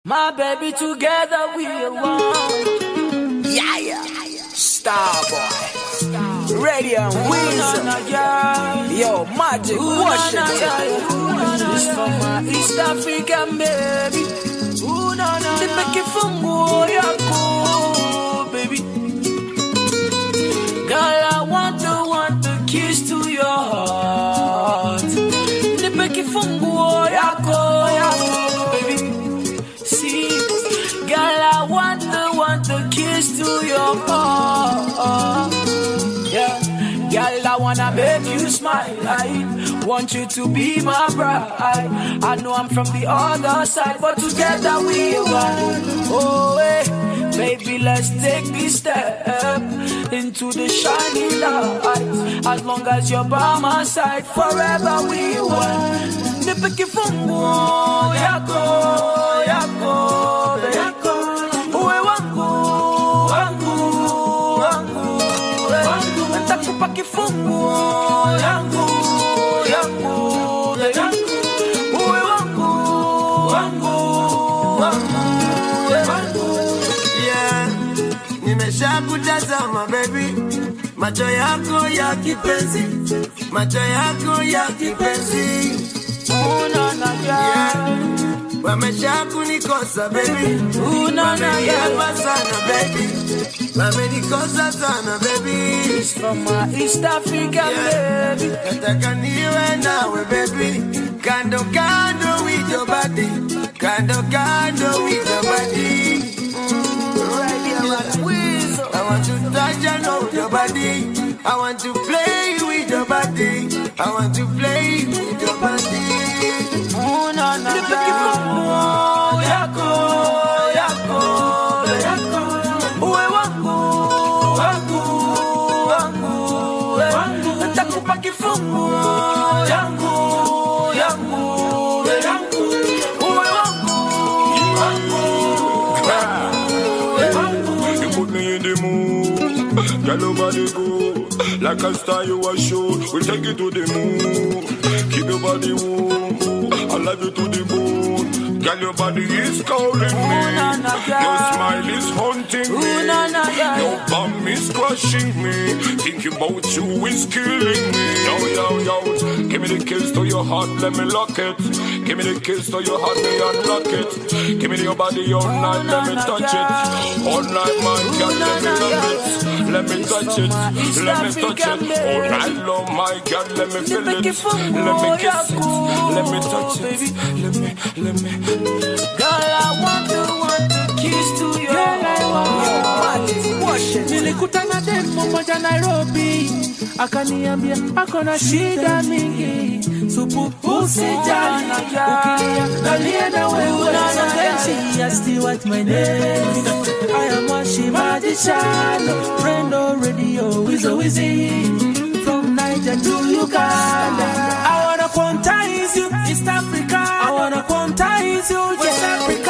My baby, together we are one. Yeah. Starboy. Radio and Weezer. Yo, Magic Washington. This for my East African baby. Nipeke funguo yako, baby. Girl, I want the keys to your heart. Nipeke funguo yako, baby. See, girl, I want the keys to your heart. Yeah, girl, I wanna make you smile. I want you to be my bride. I know I'm from the other side, but together we are one. Oh, hey, baby, let's take this step into the shining light. As long as you're by my side, forever we are one. Nipeke funguo yako, yako, uwe wangu, nitakupa kifunguo yangu, uwe wangu. Yeah, nimeshakutazama baby, macho yako ya kipenzi, Yeah. Wameshakunikosa baby, wameniapa sana baby, wamenikosa sana baby. It's from my East African baby. Nataka niwe nawe baby, kando with your body, kando with your body. I want to touch and hold your body, I want to play with your body, I want to play with your body. Nipeke funguo yako, uwe wangu, nitakupa kifunguo yangu, uwe wangu. You put me in the mood, girl over the go. Like a star you are sure, we'll take you to the moon. Keep your body warm, I love you to the bone. Girl, your body is calling me. Your smile is haunting me. Your bum is crushing me. Thinking about you is killing me. Yo. Give me the kiss to your heart, let me lock it. Give me the kiss to your heart, me unlock it. Give me your body all night, let me touch it. All night, my girl, let me love it. Let me touch it, let me touch it. All night long, my girl, let me feel it. Let me kiss it, let me touch it. Let me. Girl, I want the keys to your heart. Nilikutana demo moja Nairobi, akaniambia akona shida mingi, supu usijali, ukilia nalia na wewe. She asked you what my name. I am Washima Dishano, friend of radio Wizzy, from Niger to Uganda. I wanna quantize you, East Africa. I wanna quantize you, West Africa.